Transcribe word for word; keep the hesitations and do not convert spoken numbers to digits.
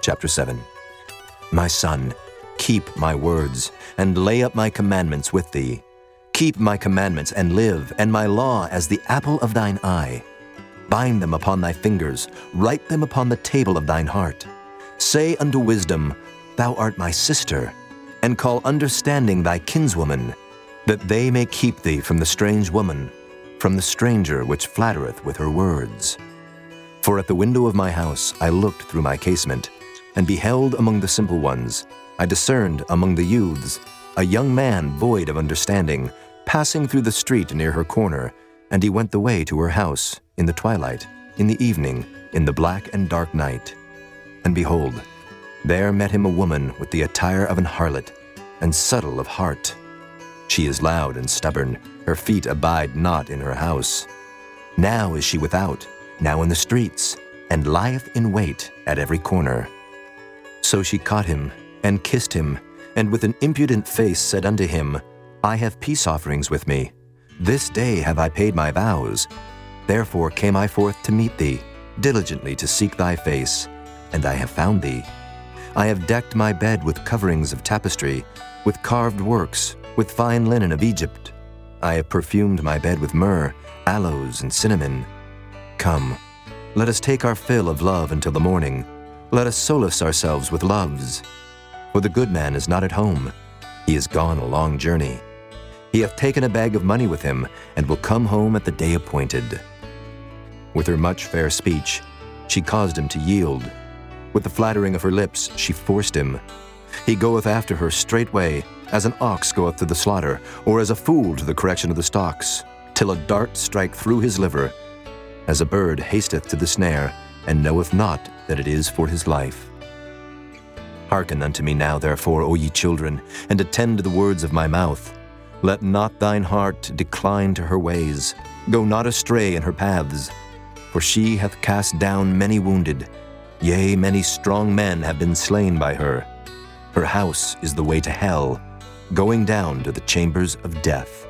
Chapter seven. My son, keep my words, and lay up my commandments with thee. Keep my commandments and live, and my law as the apple of thine eye. Bind them upon thy fingers, write them upon the table of thine heart. Say unto wisdom, Thou art my sister, and call understanding thy kinswoman, that they may keep thee from the strange woman, from the stranger which flattereth with her words. For at the window of my house I looked through my casement, and beheld among the simple ones, I discerned among the youths, a young man void of understanding, passing through the street near her corner, and he went the way to her house, in the twilight, in the evening, in the black and dark night. And behold, there met him a woman with the attire of an harlot, and subtle of heart. She is loud and stubborn, her feet abide not in her house. Now is she without, now in the streets, and lieth in wait at every corner. So she caught him, and kissed him, and with an impudent face said unto him, I have peace offerings with me. This day have I paid my vows. Therefore came I forth to meet thee, diligently to seek thy face, and I have found thee. I have decked my bed with coverings of tapestry, with carved works, with fine linen of Egypt. I have perfumed my bed with myrrh, aloes, and cinnamon. Come, let us take our fill of love until the morning. Let us solace ourselves with loves. For the good man is not at home. He is gone a long journey. He hath taken a bag of money with him, and will come home at the day appointed. With her much fair speech, she caused him to yield. With the flattering of her lips, she forced him. He goeth after her straightway, as an ox goeth to the slaughter, or as a fool to the correction of the stocks, till a dart strike through his liver, as a bird hasteth to the snare, and knoweth not that it is for his life. Hearken unto me now, therefore, O ye children, and attend to the words of my mouth. Let not thine heart decline to her ways. Go not astray in her paths. For she hath cast down many wounded. Yea, many strong men have been slain by her. Her house is the way to hell, going down to the chambers of death.